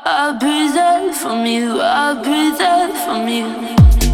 I breathe out from you, I breathe out from you.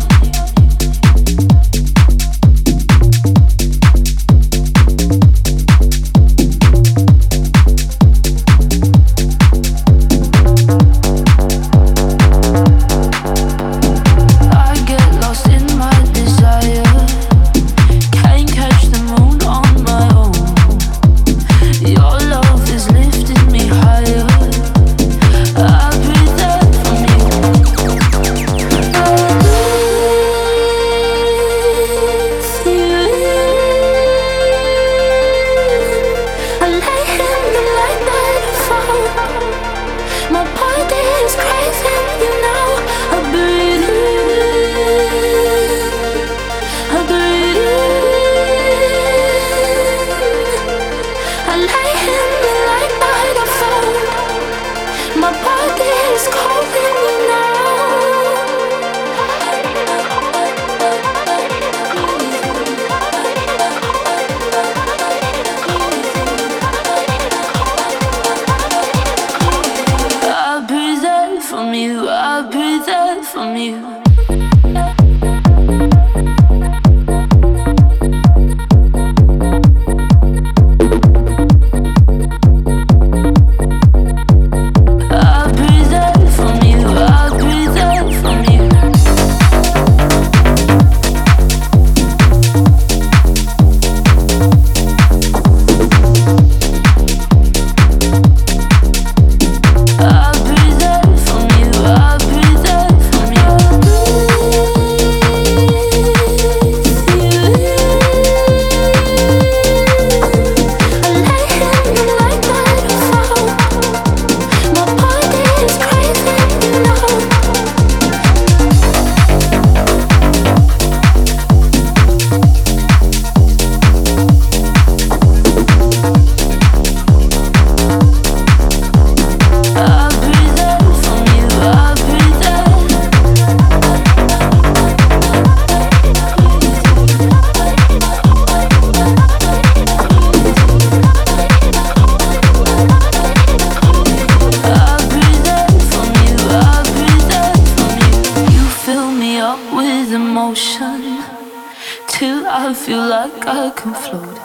Till I feel like I can float.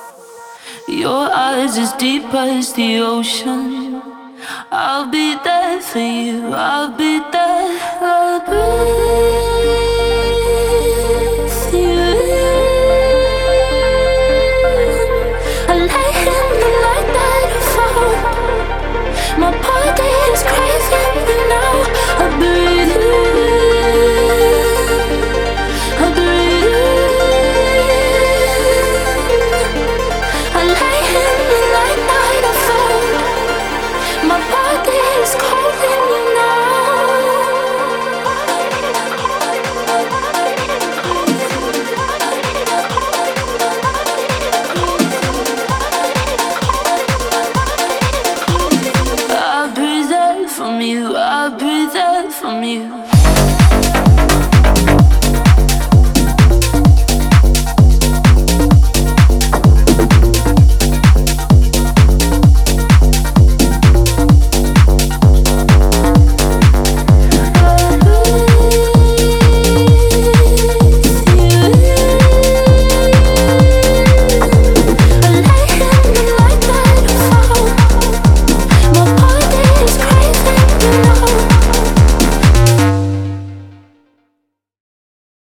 Your eyes as deep as the ocean. I'll be there for you, I'll be there. I'll breathe you in. I lay in the light that I found. My body is craving you now. I breathe you in. I breathe you in. I lay in the light that I found. My body is calling you now. I breathe out from you, I breathe out from you.